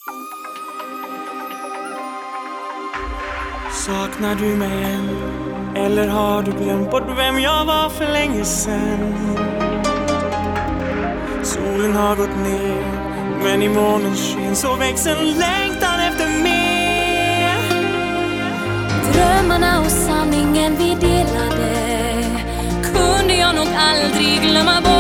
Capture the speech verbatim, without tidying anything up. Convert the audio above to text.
Saknar du mig än? Eller har du glömt bort vem jag var för länge sedan? Solen har gått ner, men i månens sken så växer en längtan efter mer. Drömmarna och sanningen vi delade kunde jag nog aldrig glömma bort.